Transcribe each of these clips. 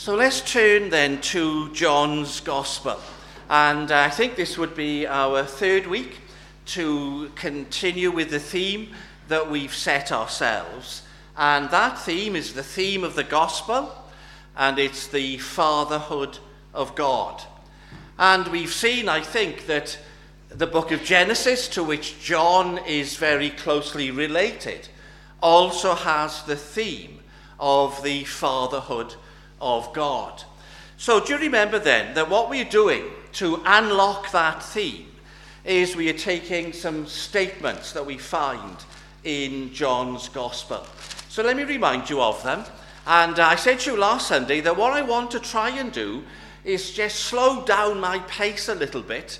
So let's turn then to John's Gospel. And I think this would be our third week to continue with the theme that we've set ourselves. And that theme is the theme of the Gospel, and it's the fatherhood of God. And we've seen, I think, that the book of Genesis, to which John is very closely related, also has the theme of the fatherhood of God. So do you remember then that what we're doing to unlock that theme is we are taking some statements that we find in John's Gospel. So let me remind you of them. And I said to you last Sunday that what I want to try and do is just slow down my pace a little bit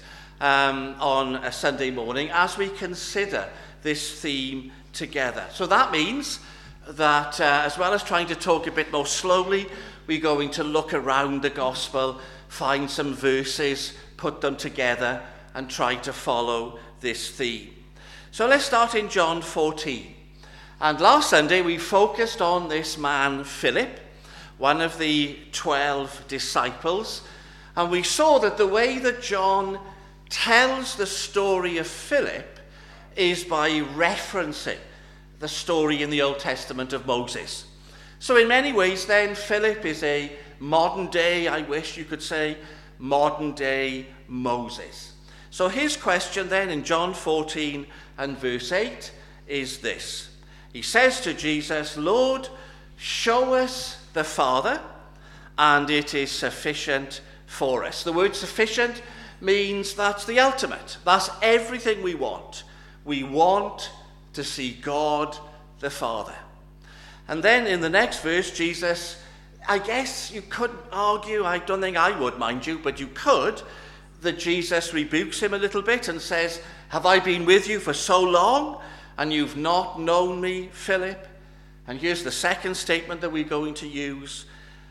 on a Sunday morning as we consider this theme together. So that means that as well as trying to talk a bit more slowly, we're going to look around the Gospel, find some verses, put them together, and try to follow this theme. So let's start in John 14. And last Sunday we focused on this man Philip, one of the 12 disciples, and we saw that the way that John tells the story of Philip is by referencing the story in the Old Testament of Moses. So in many ways then, Philip is a modern day, I wish you could say, modern day Moses. So his question then in John 14 and verse 8 is this. He says to Jesus, "Lord, show us the Father, and it is sufficient for us." The word sufficient means that's the ultimate. That's everything we want. We want to see God the Father. And then in the next verse, Jesus, I guess you could argue, I don't think I would, mind you, but you could, that Jesus rebukes him a little bit and says, "Have I been with you for so long, and you've not known me, Philip?" And here's the second statement that we're going to use.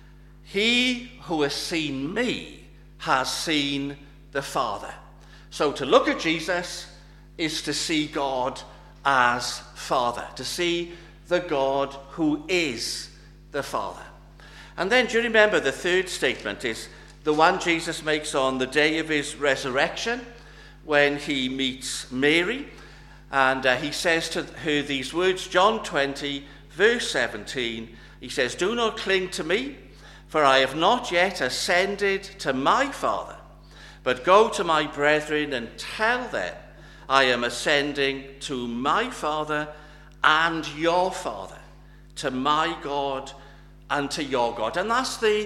"He who has seen me has seen the Father." So to look at Jesus is to see God as Father, to see the God who is the Father. And then do you remember the third statement is the one Jesus makes on the day of his resurrection when he meets Mary, and he says to her these words, John 20 verse 17, he says, "Do not cling to me, for I have not yet ascended to my Father, but go to my brethren and tell them I am ascending to my Father and your Father, to my God and to your God." And that's the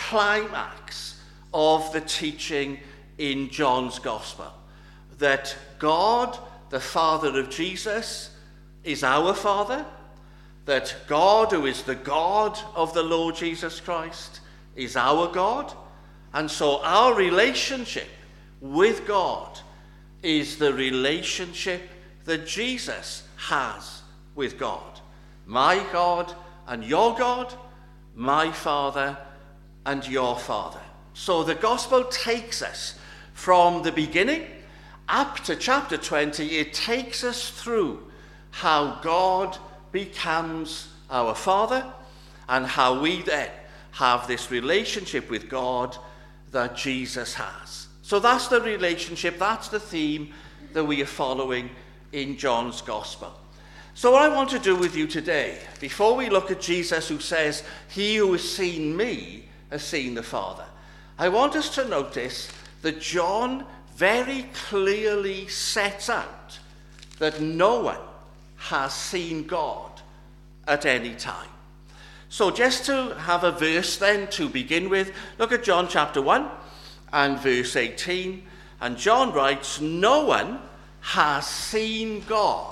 climax of the teaching in John's Gospel, that God, the Father of Jesus, is our Father, that God, who is the God of the Lord Jesus Christ, is our God, and so our relationship with God is the relationship that Jesus has with God. My God and your God, my Father and your Father. So the Gospel takes us from the beginning up to chapter 20. It takes us through how God becomes our Father and how we then have this relationship with God that Jesus has. So that's the relationship, that's the theme that we are following in John's Gospel. So what I want to do with you today, before we look at Jesus who says, "He who has seen me has seen the Father," I want us to notice that John very clearly sets out that no one has seen God at any time. So just to have a verse then to begin with, look at John chapter 1 and verse 18. And John writes, "No one has seen God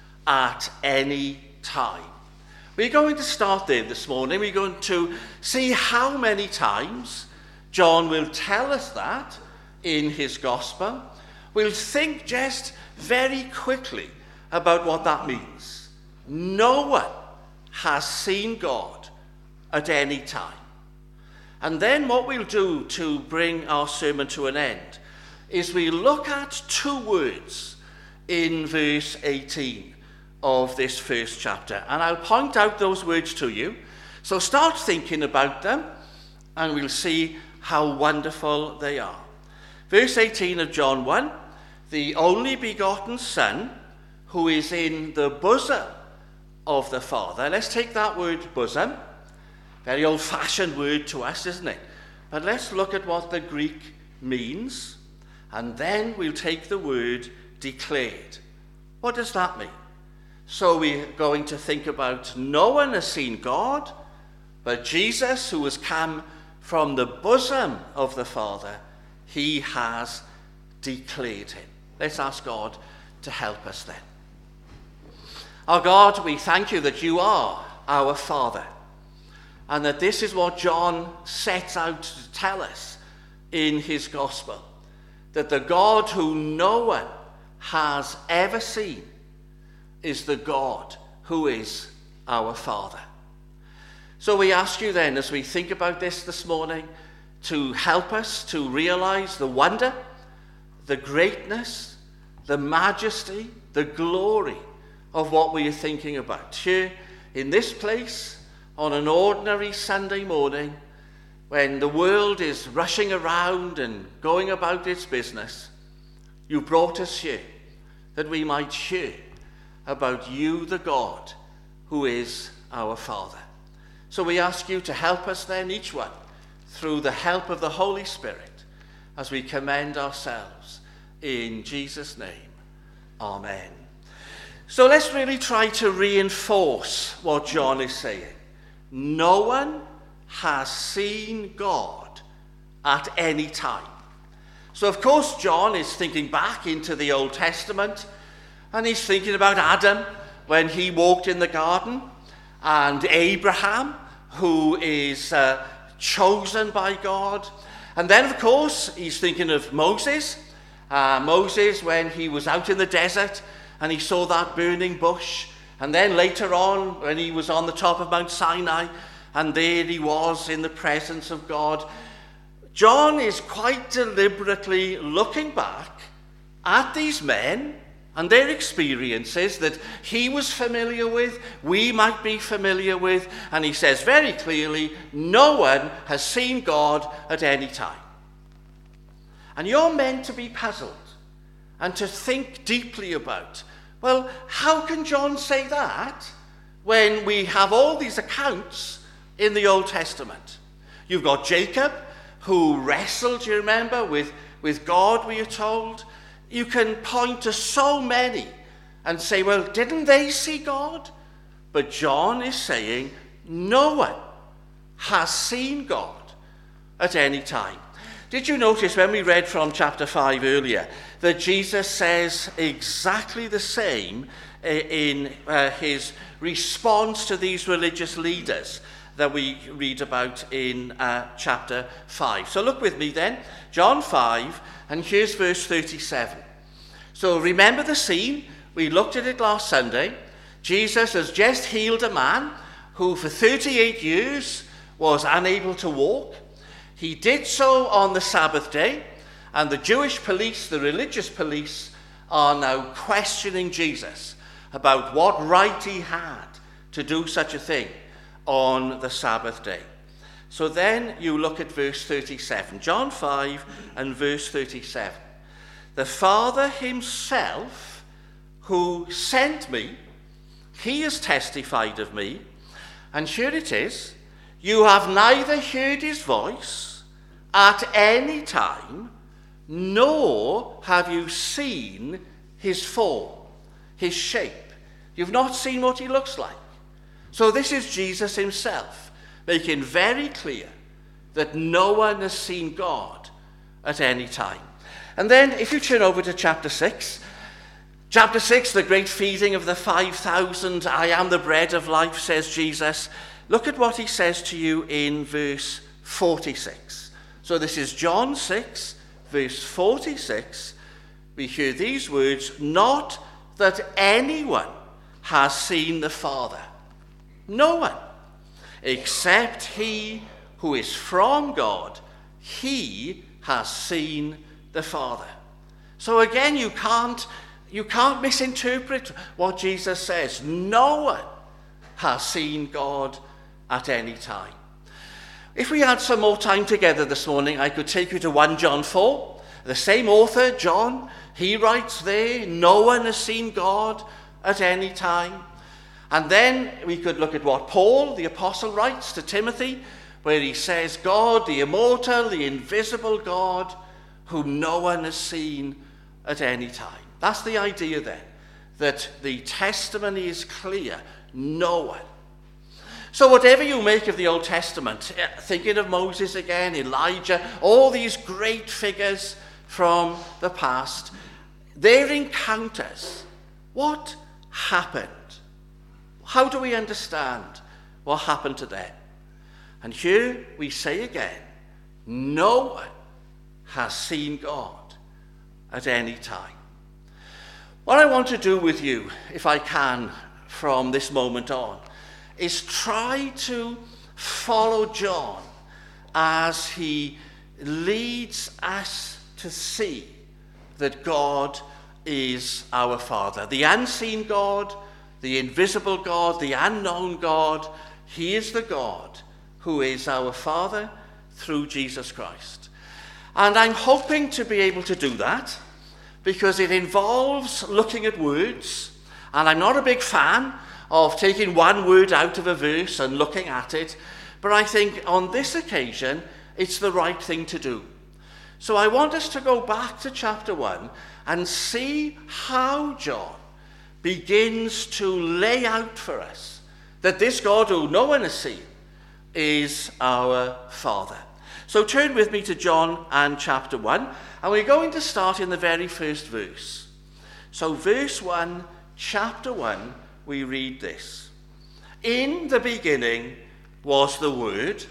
at any time." We're going to start there this morning. We're going to see how many times John will tell us that in his Gospel. We'll think just very quickly about what that means. No one has seen God at any time. And then what we'll do to bring our sermon to an end is we look at two words in verse 18 of this first chapter. And I'll point out those words to you. So start thinking about them and we'll see how wonderful they are. Verse 18 of John 1, the only begotten Son who is in the bosom of the Father. Let's take that word bosom. Very old-fashioned word to us, isn't it? But let's look at what the Greek means, and then we'll take the word declared. What does that mean? So we're going to think about no one has seen God, but Jesus, who has come from the bosom of the Father, he has declared him. Let's ask God to help us then. Our God, we thank you that you are our Father, and that this is what John sets out to tell us in his gospel, that the God who no one has ever seen is the God who is our Father. So we ask you then, as we think about this morning, to help us to realize the wonder, the greatness, the majesty, the glory of what we are thinking about. Here in this place, on an ordinary Sunday morning, when the world is rushing around and going about its business, you brought us here that we might hear about you, the God who is our Father. So we ask you to help us then, each one, through the help of the Holy Spirit, as we commend ourselves in Jesus' name. Amen. So let's really try to reinforce what John is saying. No one has seen God at any time. So of course John is thinking back into the Old Testament, and he's thinking about Adam when he walked in the garden, and Abraham, who is chosen by God. And then, of course, he's thinking of Moses. Moses, when he was out in the desert and he saw that burning bush. And then later on, when he was on the top of Mount Sinai, and there he was in the presence of God. John is quite deliberately looking back at these men and their experiences that he was familiar with, we might be familiar with, and he says very clearly, no one has seen God at any time. And you're meant to be puzzled and to think deeply about, well, how can John say that when we have all these accounts in the Old Testament? You've got Jacob, who wrestled, you remember, with God, we are told. You can point to so many and say, well, didn't they see God? But John is saying no one has seen God at any time. Did you notice when we read from chapter 5 earlier that Jesus says exactly the same in his response to these religious leaders that we read about in chapter 5? So look with me then, John 5, and here's verse 37. So remember the scene. We looked at it last Sunday. Jesus has just healed a man who for 38 years was unable to walk. He did so on the Sabbath day, and the Jewish police, the religious police, are now questioning Jesus about what right he had to do such a thing on the Sabbath day. So then you look at verse 37, John 5 and verse 37. The Father himself who sent me, he has testified of me, and here it is, you have neither heard his voice at any time, nor have you seen his form, his shape. You've not seen what he looks like. So this is Jesus himself, making very clear that no one has seen God at any time. And then if you turn over to chapter 6, the great feeding of the 5,000, I am the bread of life, says Jesus. Look at what he says to you in verse 46. So this is John 6, verse 46. We hear these words, not that anyone has seen the Father. No one, except he who is from God, he has seen the Father. So again, you can't misinterpret what Jesus says. No one has seen God at any time. If we had some more time together this morning, I could take you to 1 John 4. The same author, John, he writes there, no one has seen God at any time. And then we could look at what Paul, the apostle, writes to Timothy, where he says, God, the immortal, the invisible God, whom no one has seen at any time. That's the idea then, that the testimony is clear. No one. So whatever you make of the Old Testament, thinking of Moses again, Elijah, all these great figures from the past, their encounters, what happened? How do we understand what happened to them? And here we say again, no one has seen God at any time. What I want to do with you, if I can, from this moment on, is try to follow John as he leads us to see that God is our Father. The unseen God, the invisible God, the unknown God, he is the God who is our Father through Jesus Christ. And I'm hoping to be able to do that because it involves looking at words, and I'm not a big fan of taking one word out of a verse and looking at it, but I think on this occasion it's the right thing to do. So I want us to go back to chapter 1 and see how John begins to lay out for us that this God who no one has seen is our Father. So turn with me to John and chapter 1, and we're going to start in the very first verse. So verse 1, chapter 1, we read this. In the beginning was the Word,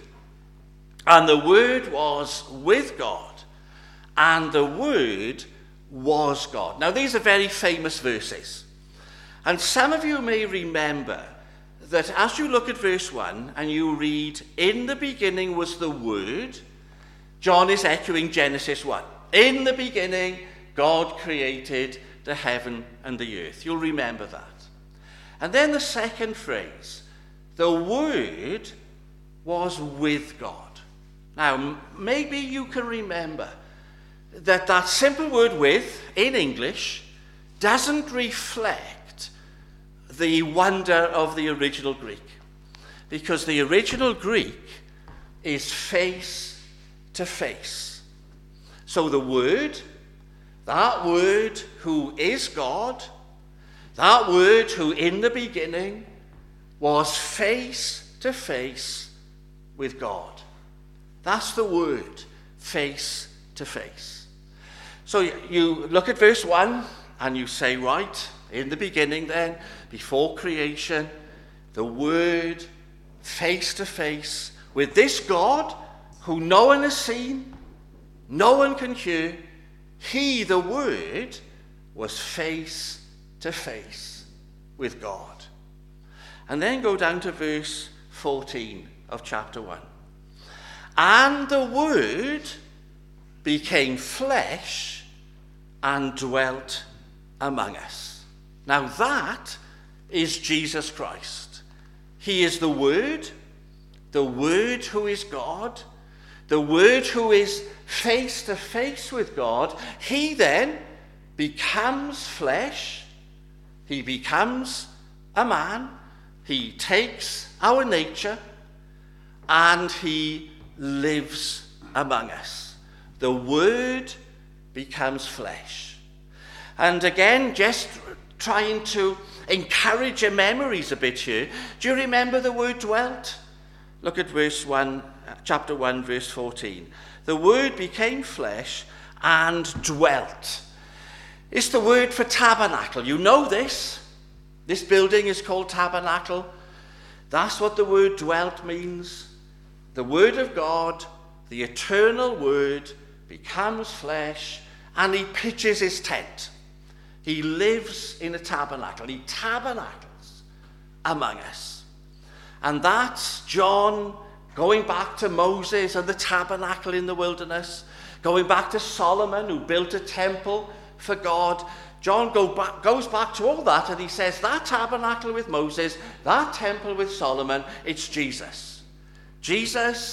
and the Word was with God, and the Word was God. Now these are very famous verses. And some of you may remember that as you look at verse 1 and you read, in the beginning was the Word, John is echoing Genesis 1. In the beginning, God created the heaven and the earth. You'll remember that. And then the second phrase, the Word was with God. Now, maybe you can remember that simple word with, in English, doesn't reflect the wonder of the original Greek. Because the original Greek is face to face. So the Word, that Word who is God, that Word who in the beginning was face to face with God. That's the Word, face to face. So you look at verse 1 and you say, right, in the beginning then, before creation, the Word face to face with this God who no one has seen, no one can hear. He, the Word, was face to face with God. And then go down to verse 14 of chapter 1. And the Word became flesh and dwelt among us. Now that is Jesus Christ. He is the Word who is God, the Word who is face to face with God. He then becomes flesh. He becomes a man. He takes our nature and he lives among us. The Word becomes flesh. And again, just trying to encourage your memories a bit here. Do you remember the word dwelt? Look at verse 1, chapter 1, verse 14. The Word became flesh and dwelt. It's the word for tabernacle. You know this. This building is called Tabernacle. That's what the word dwelt means. The Word of God, the eternal Word, becomes flesh and he pitches his tent. He lives in a tabernacle. He tabernacles among us. And that's John going back to Moses and the tabernacle in the wilderness, going back to Solomon who built a temple for God. John goes back to all that and he says that tabernacle with Moses, that temple with Solomon, it's Jesus. Jesus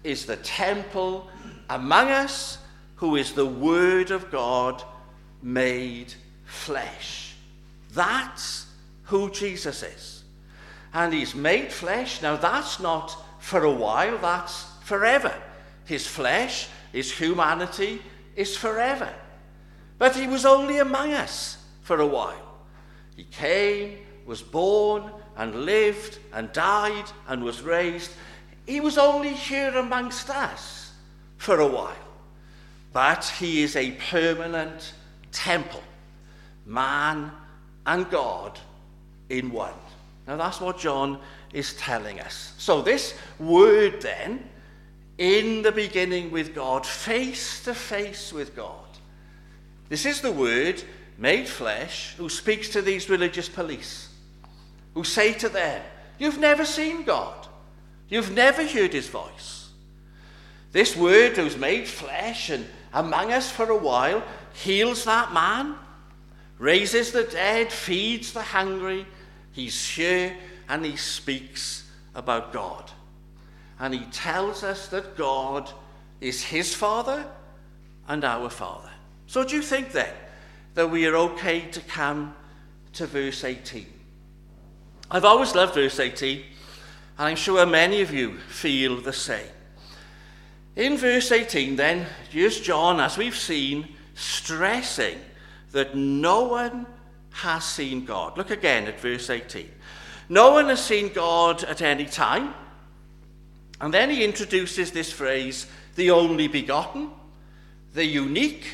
is the temple among us, who is the Word of God made flesh. That's who Jesus is. And he's made flesh. Now that's not for a while, that's forever. His flesh, his humanity is forever. But he was only among us for a while. He came, was born, and lived, and died, and was raised. He was only here amongst us for a while. But he is a permanent temple, man and God in one. Now that's what John is telling us. So this word then, in the beginning with God, face to face with God. This is the Word made flesh who speaks to these religious police, who say to them, you've never seen God. You've never heard his voice. This Word who's made flesh and among us for a while heals that man, raises the dead, feeds the hungry. He's here and he speaks about God. And he tells us that God is his Father and our Father. So do you think then that we are okay to come to verse 18? I've always loved verse 18, and I'm sure many of you feel the same. In verse 18 then, here's John, as we've seen, stressing that no one has seen God. Look again at verse 18. No one has seen God at any time. And then he introduces this phrase, the only begotten, the unique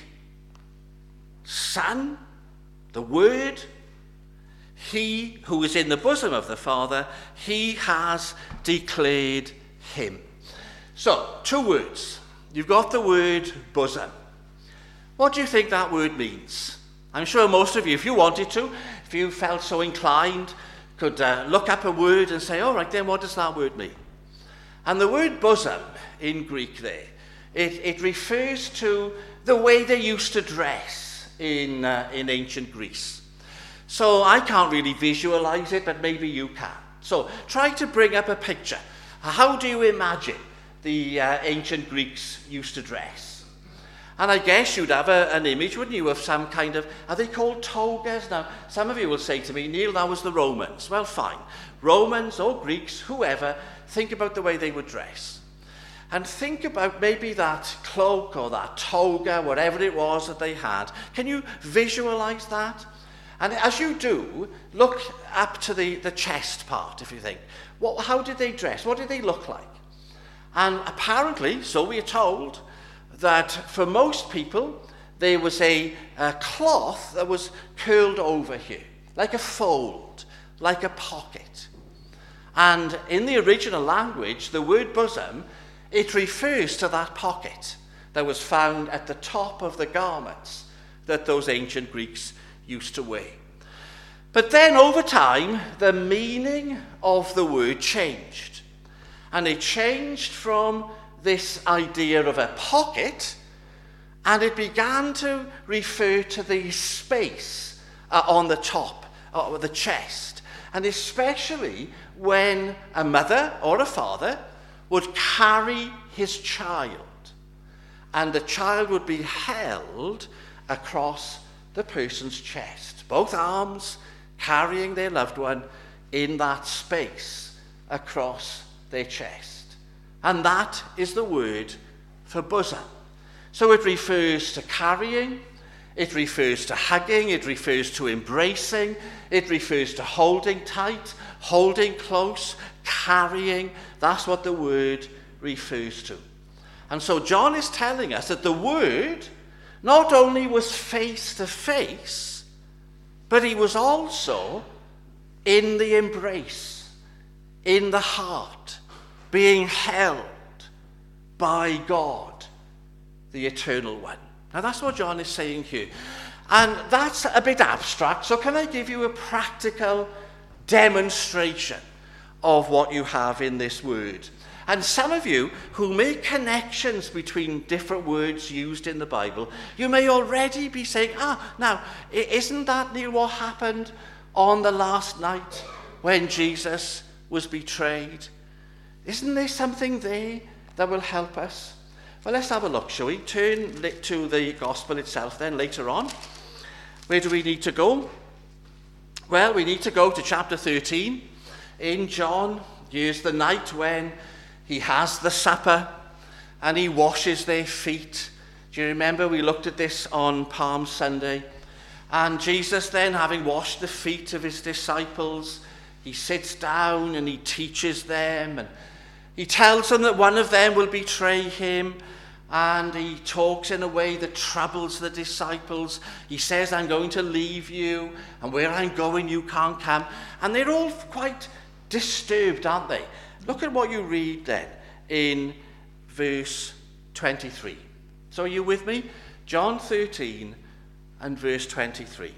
Son, the Word. He who is in the bosom of the Father, he has declared him. So, 2 words. You've got the word bosom. What do you think that word means? I'm sure most of you, if you wanted to, if you felt so inclined, could look up a word and say, all right, then what does that word mean? And the word bosom in Greek there, it refers to the way they used to dress in ancient Greece. So I can't really visualize it, but maybe you can. So try to bring up a picture. How do you imagine the ancient Greeks used to dress? And I guess you'd have an image, wouldn't you, of some kind of, are they called togas? Now, some of you will say to me, Neil, that was the Romans. Well, fine. Romans or Greeks, whoever, think about the way they would dress. And think about maybe that cloak or that toga, whatever it was that they had. Can you visualize that? And as you do, look up to the chest part, if you think. How did they dress? What did they look like? And apparently, so we are told, that for most people, there was a cloth that was curled over here, like a fold, like a pocket. And in the original language, the word bosom, it refers to that pocket that was found at the top of the garments that those ancient Greeks used to wear. But then over time, the meaning of the word changed. And it changed from this idea of a pocket, and it began to refer to the space on the top of the chest. And especially when a mother or a father would carry his child, and the child would be held across the person's chest, both arms carrying their loved one in that space across their chest. And that is the word for bosom. So it refers to carrying, it refers to hugging, it refers to embracing, it refers to holding tight, holding close, carrying. That's what the word refers to. And so John is telling us that the word not only was face to face, but he was also in the embrace, in the heart, being held by God, the Eternal One. Now that's what John is saying here. And that's a bit abstract, so can I give you a practical demonstration of what you have in this word? And some of you who make connections between different words used in the Bible, you may already be saying, now, isn't that, Neil, what happened on the last night when Jesus was betrayed? Isn't there something there that will help us? Well, let's have a look, shall we? Turn to the gospel itself then later on. Where do we need to go? Well, we need to go to chapter 13 in John. Here's the night when he has the supper and he washes their feet. Do you remember we looked at this on Palm Sunday? And Jesus then, having washed the feet of his disciples, he sits down and he teaches them, and he tells them that one of them will betray him, and he talks in a way that troubles the disciples. He says, I'm going to leave you, and where I'm going you can't come. And they're all quite disturbed, aren't they? Look at what you read then in verse 23. So are you with me? John 13 and verse 23.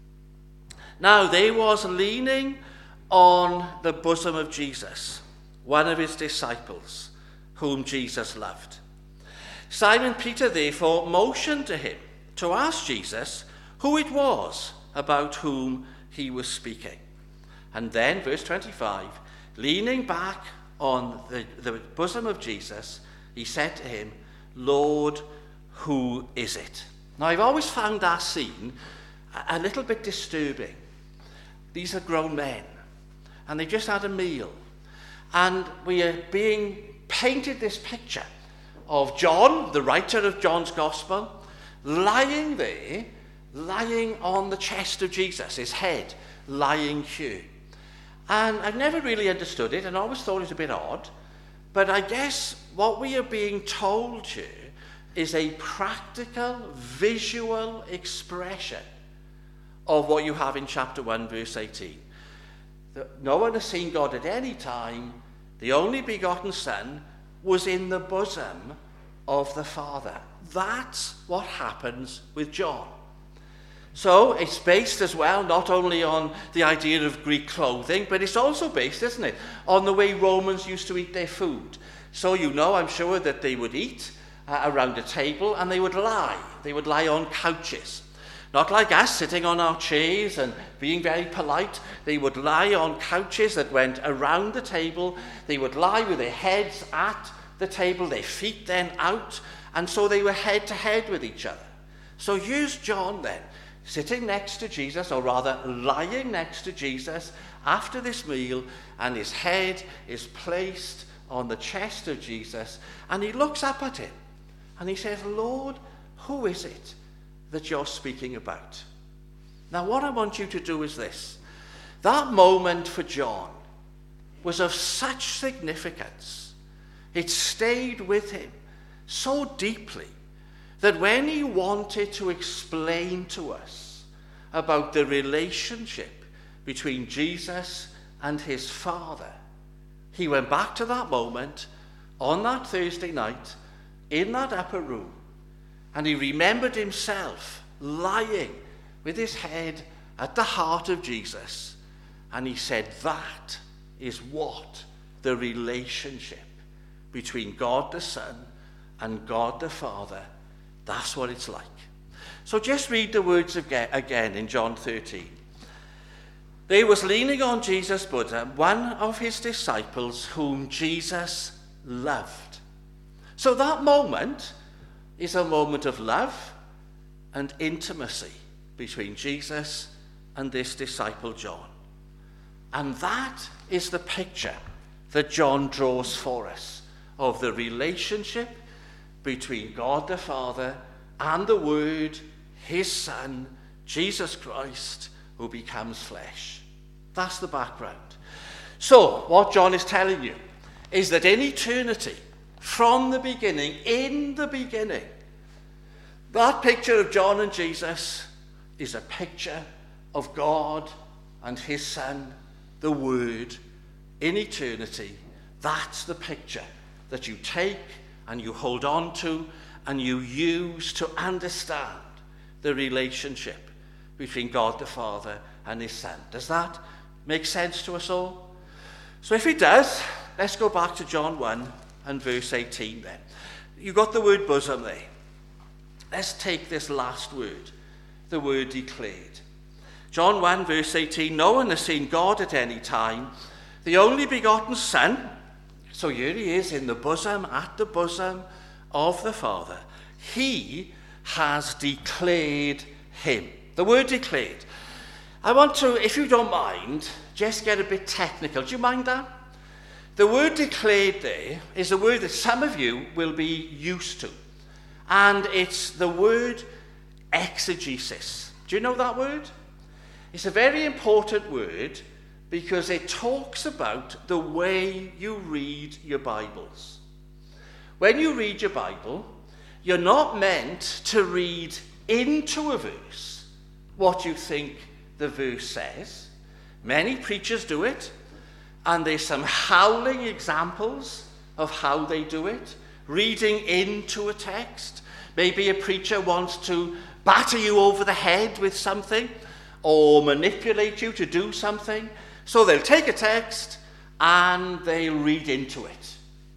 Now there was leaning on the bosom of Jesus one of his disciples, whom Jesus loved. Simon Peter therefore motioned to him to ask Jesus who it was about whom he was speaking. And then, verse 25, leaning back on the bosom of Jesus, he said to him, Lord, who is it? Now, I've always found that scene a little bit disturbing. These are grown men, and they've just had a meal. And we are being painted this picture of John, the writer of John's Gospel, lying there, lying on the chest of Jesus, his head lying here. And I've never really understood it, and always thought it a bit odd. But I guess what we are being told here is a practical, visual expression of what you have in chapter 1, verse 18. That no one has seen God at any time. The only begotten Son was in the bosom of the Father. That's what happens with John. So it's based as well not only on the idea of Greek clothing, but it's also based, isn't it, on the way Romans used to eat their food. So you know, I'm sure, that they would eat around a table, and they would lie. They would lie on couches. Not like us, sitting on our chairs and being very polite. They would lie on couches that went around the table. They would lie with their heads at the table, their feet then out, and so they were head to head with each other. So here's John then, sitting next to Jesus, or rather lying next to Jesus after this meal, and his head is placed on the chest of Jesus, and he looks up at him, and he says, Lord, who is it that you're speaking about? Now, what I want you to do is this. That moment for John was of such significance. It stayed with him so deeply that when he wanted to explain to us about the relationship between Jesus and his Father, he went back to that moment on that Thursday night in that upper room, and he remembered himself lying with his head at the heart of Jesus. And he said, that is what the relationship between God the Son and God the Father, that's what it's like. So just read the words again in John 13. There was leaning on Jesus' bosom one of his disciples whom Jesus loved. So that moment is a moment of love and intimacy between Jesus and this disciple John. And that is the picture that John draws for us of the relationship between God the Father and the Word, his Son, Jesus Christ, who becomes flesh. That's the background. So, what John is telling you is that in eternity, from the beginning, in the beginning, that picture of John and Jesus is a picture of God and his Son, the Word, in eternity. That's the picture that you take and you hold on to and you use to understand the relationship between God the Father and his Son. Does that make sense to us all? So if it does, let's go back to John 1 and verse 18 then. You got the word bosom there. Let's take this last word, the word declared. John 1 verse 18, no one has seen God at any time. The only begotten Son, So here he is at the bosom of the Father. He has declared him. The word declared. I want to, if you don't mind, just get a bit technical. Do you mind that? The word declared there is a word that some of you will be used to. And it's the word exegesis. Do you know that word? It's a very important word because it talks about the way you read your Bibles. When you read your Bible, you're not meant to read into a verse what you think the verse says. Many preachers do it, and there's some howling examples of how they do it. Reading into a text. Maybe a preacher wants to batter you over the head with something or manipulate you to do something. So they'll take a text and they'll read into it.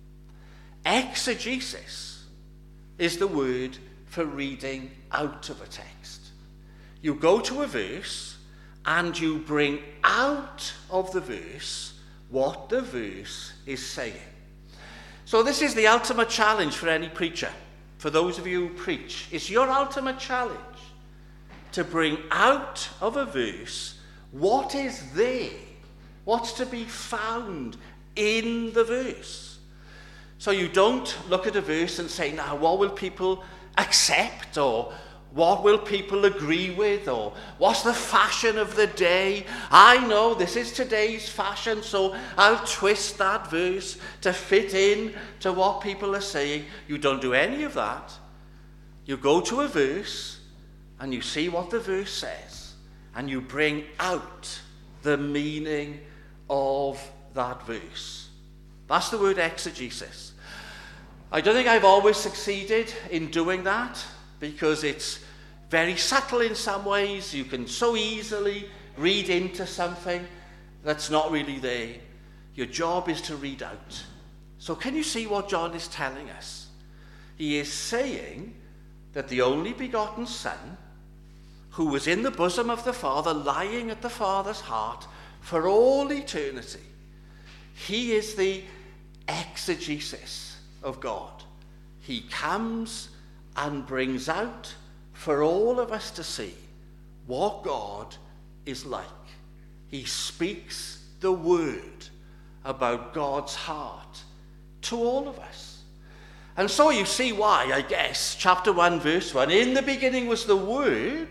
Exegesis is the word for reading out of a text. You go to a verse and you bring out of the verse what the verse is saying. So this is the ultimate challenge for any preacher. For those of you who preach, it's your ultimate challenge to bring out of a verse what is there, what's to be found in the verse. So you don't look at a verse and say, now what will people accept, or what will people agree with, or what's the fashion of the day? I know this is today's fashion, so I'll twist that verse to fit in to what people are saying. You don't do any of that. You go to a verse and you see what the verse says, and you bring out the meaning of that verse. That's the word exegesis. I don't think I've always succeeded in doing that, because it's very subtle in some ways. You can so easily read into something that's not really there. Your job is to read out. So can you see what John is telling us? He is saying that the only begotten Son, who was in the bosom of the Father, lying at the Father's heart for all eternity, he is the exegesis of God. He comes and brings out for all of us to see what God is like. He speaks the word about God's heart to all of us. And so you see why, I guess, chapter 1, verse 1, in the beginning was the word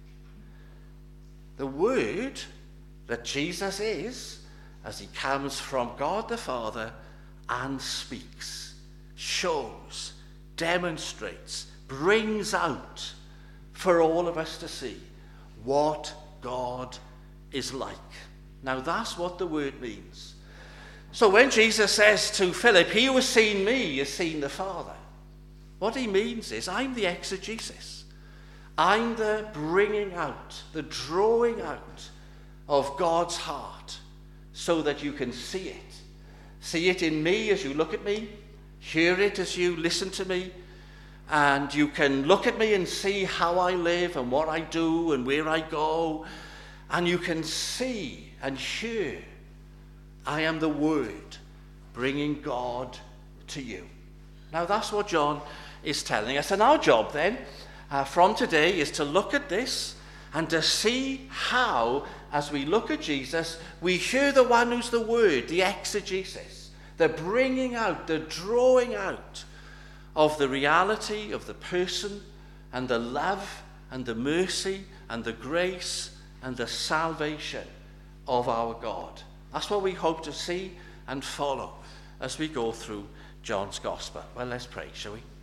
that Jesus is, as he comes from God the Father and speaks, shows, demonstrates, brings out for all of us to see what God is like. Now that's what the word means. So when Jesus says to Philip, he who has seen me has seen the Father, what he means is, I'm the exegesis. I'm the bringing out, the drawing out of God's heart so that you can see it. See it in me as you look at me, hear it as you listen to me, and you can look at me and see how I live and what I do and where I go, and you can see and hear I am the Word bringing God to you. Now that's what John is telling us. And our job then from today is to look at this and to see how, as we look at Jesus, we hear the one who's the Word, the exegesis, the bringing out, the drawing out of the reality of the person and the love and the mercy and the grace and the salvation of our God. That's what we hope to see and follow as we go through John's Gospel. Well, let's pray, shall we?